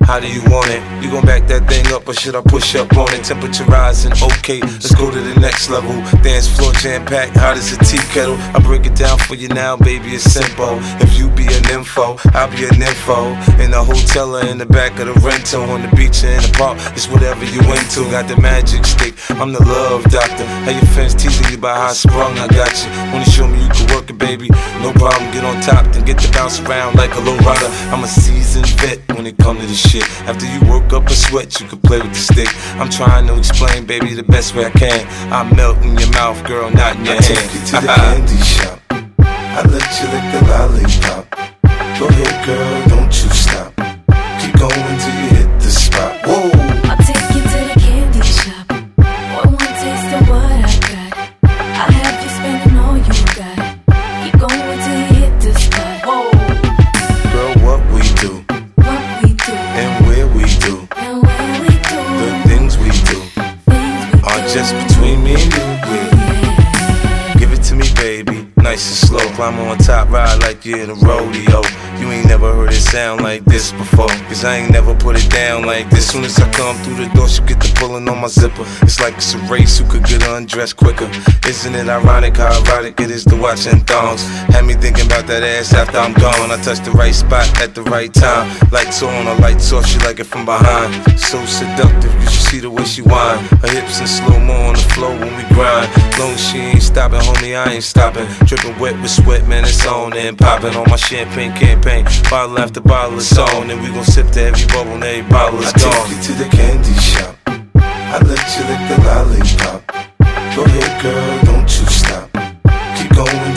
How do you want it? You gon' back that thing up or should I push up on it? Temperature rising, okay, let's go to the next level. Dance floor jam-packed, hot as a tea kettle. I break it down for you now, baby, it's simple. If you be an info, I'll be an info. In the hotel or in the back of the rental, on the beach or in the park, it's whatever you into. Got the magic stick, I'm the love doctor. How your fans teasing you about how I sprung, I got you. Wanna show me you can work it, baby? No problem, get on top, then get to bounce around like a low rider. I'm a seasoned vet when it comes to this shit. After you work up a sweat, you can play with the stick. I'm trying to explain, baby, the best way I can. I melt in your mouth, girl, not in your hand. Take you to the candy shop. I let you lick the lollipop. Go ahead, girl, don't you stop. Keep going till you hit the spot. Whoa. I'll take you to the candy shop. Boy, one taste of what I got. I'll have you spending all you got. Keep going till you hit the spot. Whoa. Girl, what we do, What we do, and where we do, and where we do, the things we do things we are do. just between me and you. Yeah. Give it to me, baby, nice and slow. Climb on top, ride like you're in a rodeo. You ain't never heard it sound like this before, cause I ain't never put it down like this. Soon as I come through the door, she get the pulling on my zipper. It's like it's a race, who could get undressed quicker. Isn't it ironic how erotic it is to watch in thongs? Had me thinking about that ass after I'm gone. I touch the right spot at the right time. Lights on or lights off, she like it from behind. So seductive, you should see the way she whine. Her hips in slow-mo on the floor when we grind. Long as she ain't stopping, homie, I ain't stopping. Dripping wet with sweat, man, it's on and popping on my champagne campaign. Bottle after bottle is on, and we gon' sip to every bubble and every bottle is gone. I take you to the candy shop. I let you lick the lollipop. Go ahead, girl, don't you stop. Keep going